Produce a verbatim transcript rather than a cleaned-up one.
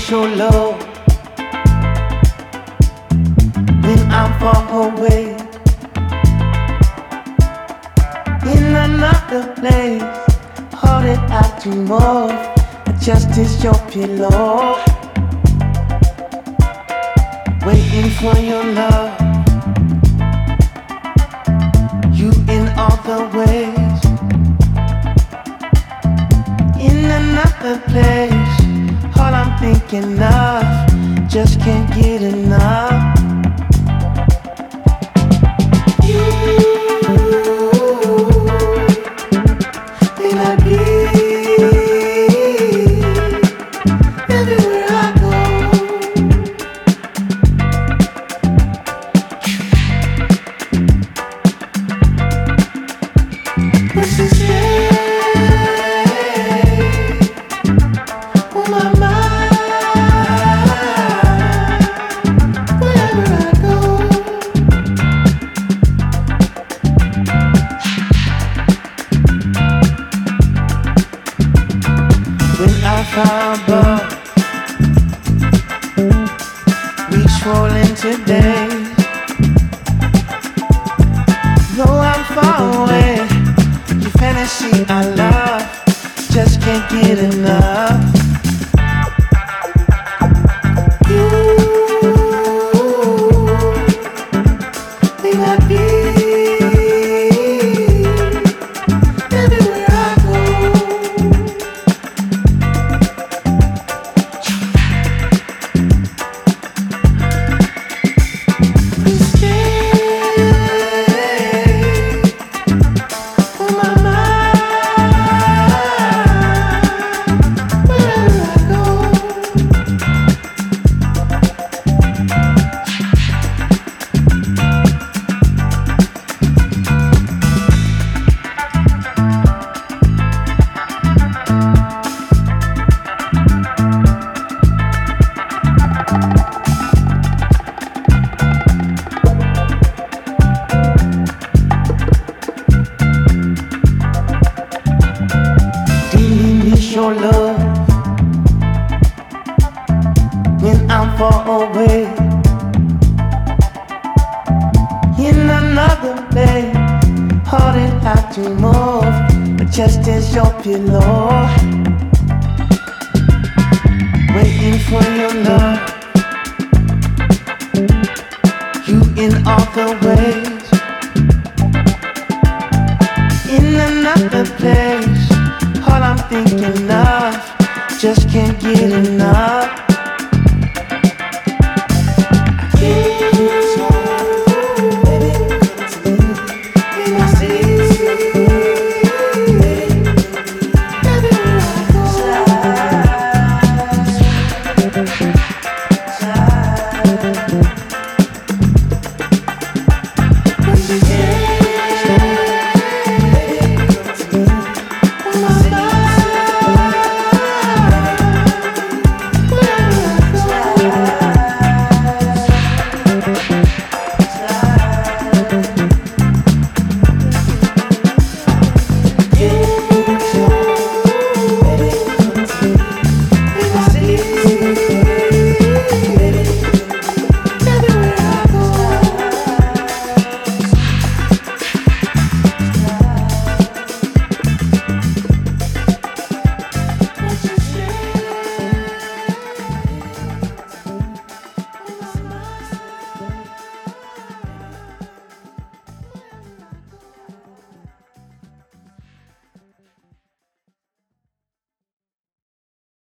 your love when I'm far away in another place. All that I dream of just is your pillow, waiting for your love. You in all the ways, in another place. All I'm thinking of, just can't get enough. You, may not be everywhere I go. What's to say on my mind wherever I go? When I found love, reach for into days. Though I'm far away, your fantasy I love, just can't get enough. You may not be everywhere I go. Please stay on my mind wherever I go. Deeply miss your love when I'm far away in another place. All that I dream of, but just as your pillow, waiting for your love. You in all the ways, in another place. All I'm thinking of, just can't get enough.